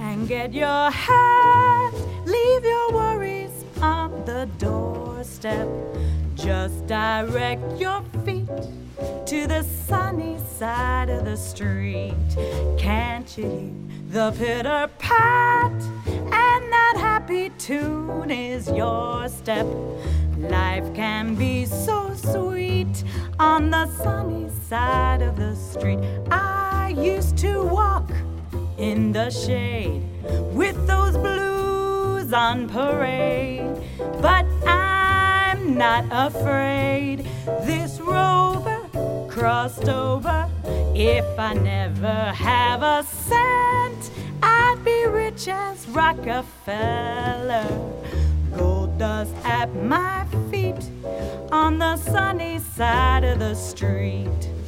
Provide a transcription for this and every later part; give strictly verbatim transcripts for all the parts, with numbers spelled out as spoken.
and get your hat. Leave your worries on the doorstep. Just direct your feet to the sunny side of the street. Can't you hear the pitter-pat? And that happy tune is your step. Life can be so sweet on the sunny side of the street. I used to walk in the shade with those blues on parade, but I'm not afraid. This rover crossed over. If I never have a cent, I'd be rich as Rockefeller. Gold dust at my feet on the sunny side of the street.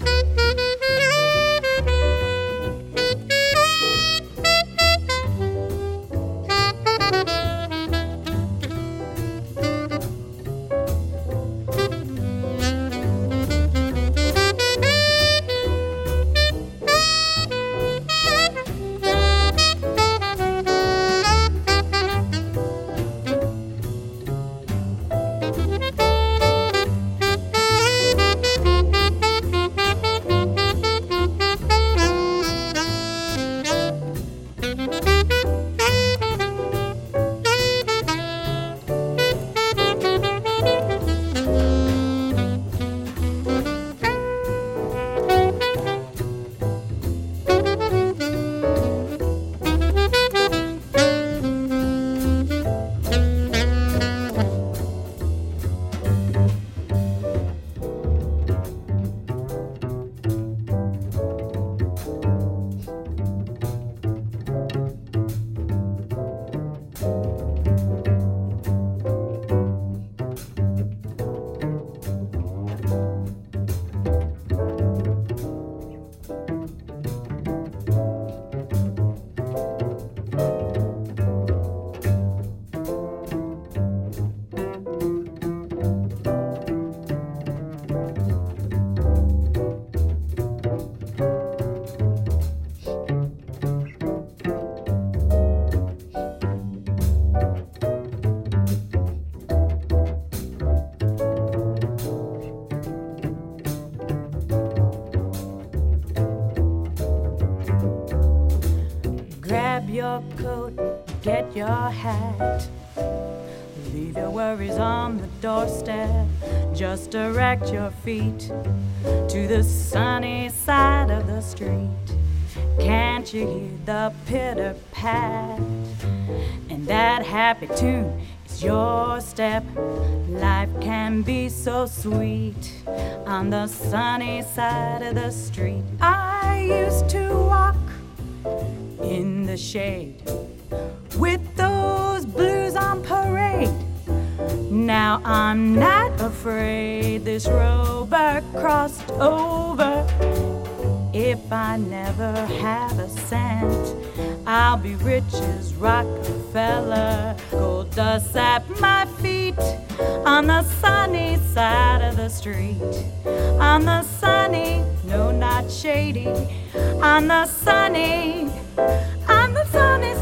Grab your coat, get your hat. Leave your worries on the doorstep. Just direct your feet to the sunny side of the street. Can't you hear the pitter-pat? And that happy tune is your step. Life can be so sweet on the sunny side of the street. I used to walk in the shade with those blues on parade. Now I'm not afraid. This rover crossed over. If I never have a cent, I'll be rich as Rockefeller. Gold dust at my feet on the sunny side of the street. On the sunny, no, not shady. On the sunny, on the sunny